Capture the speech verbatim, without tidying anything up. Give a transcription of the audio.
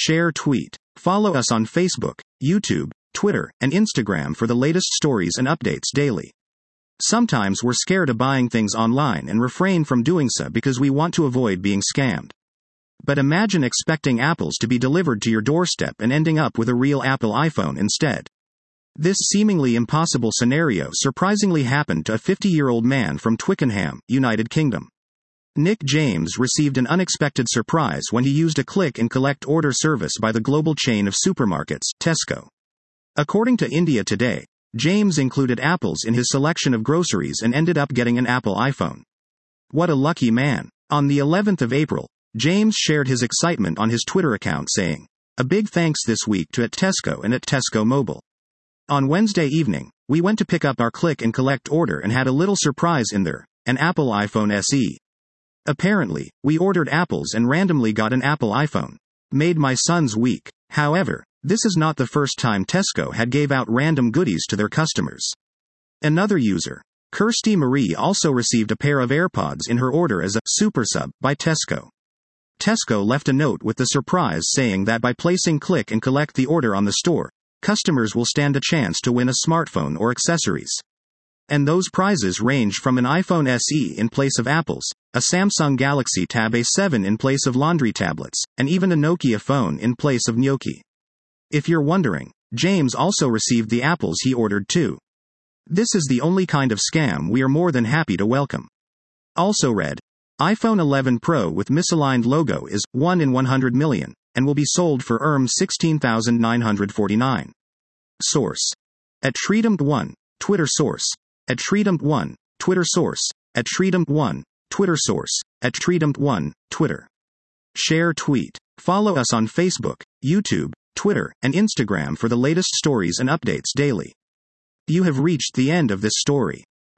Share tweet. Follow us on Facebook, YouTube, Twitter, and Instagram for the latest stories and updates daily. Sometimes we're scared of buying things online and refrain from doing so because we want to avoid being scammed. But imagine expecting apples to be delivered to your doorstep and ending up with a real Apple iPhone instead. This seemingly impossible scenario surprisingly happened to a fifty-year-old man from Twickenham, United Kingdom. Nick James received an unexpected surprise when he used a click and collect order service by the global chain of supermarkets, Tesco. According to India Today, James included apples in his selection of groceries and ended up getting an Apple iPhone. What a lucky man. On the eleventh of April, James shared his excitement on his Twitter account saying, "A big thanks this week to at Tesco and at Tesco Mobile. On Wednesday evening, we went to pick up our click and collect order and had a little surprise in there, an Apple iPhone S E. Apparently, we ordered apples and randomly got an Apple iPhone. Made my son's week." However, this is not the first time Tesco had gave out random goodies to their customers. Another user, Kirsty Marie, also received a pair of AirPods in her order as a super sub by Tesco. Tesco left a note with the surprise saying that by placing click and collect the order on the store, customers will stand a chance to win a smartphone or accessories. And those prizes range from an iPhone S E in place of apples, a Samsung Galaxy Tab A seven in place of laundry tablets, and even a Nokia phone in place of gnocchi. If you're wondering, James also received the apples he ordered too. This is the only kind of scam we are more than happy to welcome. Also read, iPhone eleven Pro with misaligned logo is one in one hundred million, and will be sold for E R M sixteen thousand nine hundred forty-nine. Source. At Treatum one, Twitter source. At Treatum one, Twitter source. At Treatum one, Twitter source. At Treatum one, Twitter. Share tweet. Follow us on Facebook, YouTube, Twitter, and Instagram for the latest stories and updates daily. You have reached the end of this story.